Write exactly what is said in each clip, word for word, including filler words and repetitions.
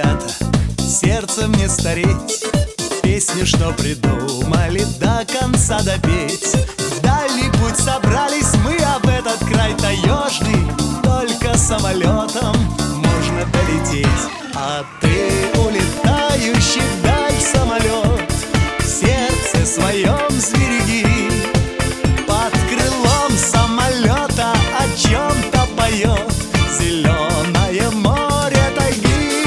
ребята, сердцем не стареть, песню, что придумали, до конца допеть. В дальний путь собрались мы, а в этот край таежный только самолетом можно долететь. А ты, улетающий вдаль самолет, в сердце своем сбереги. Под крылом самолета о чем-то поет зеленое море тайги.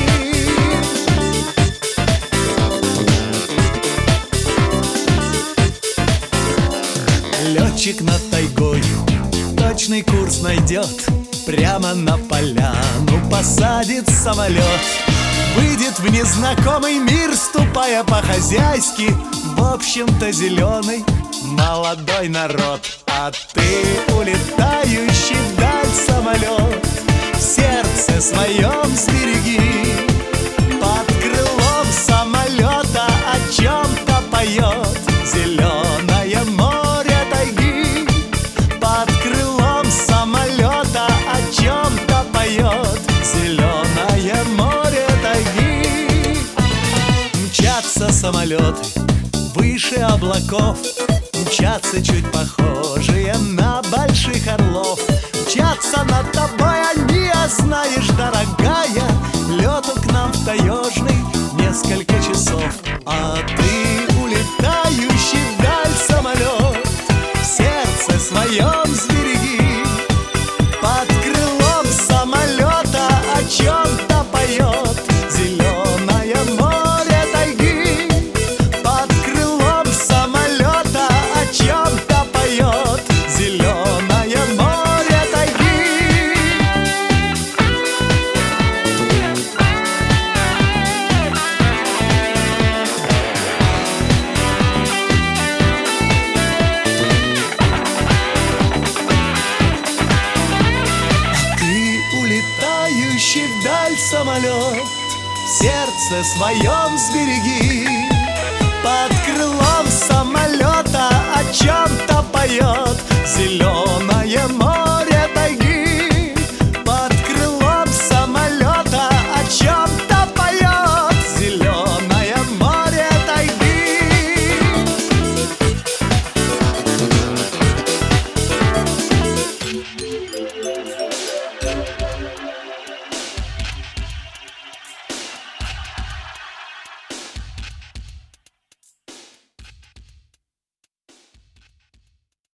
Летчик над тайгой точный курс найдет, прямо на поляну посадит самолет. Выйдет в незнакомый мир, ступая по-хозяйски, в общем-то зеленый молодой народ. А ты, улетающий вдаль самолет, в сердце своем сбереги. Под крылом самолета о чем-то поет зеленое море тайги. Под крылом самолета о чем-то поет зеленое море тайги. Мчатся самолеты выше облаков, мчатся чуть похожие на больших орлов. Мчатся над тобой они, а знаешь, дорогая, лету к нам в таежный несколько часов. А ты, улетающий вдаль самолет, в сердце своем сбереги. Под крылом самолета о чем-то поет зеленое море тайги. Под крылом самолета о чем-то поет зеленое море тайги. Ты, улетающий вдаль самолет, в сердце своем сбереги. Под крылом самолета о чем-то поет зеленое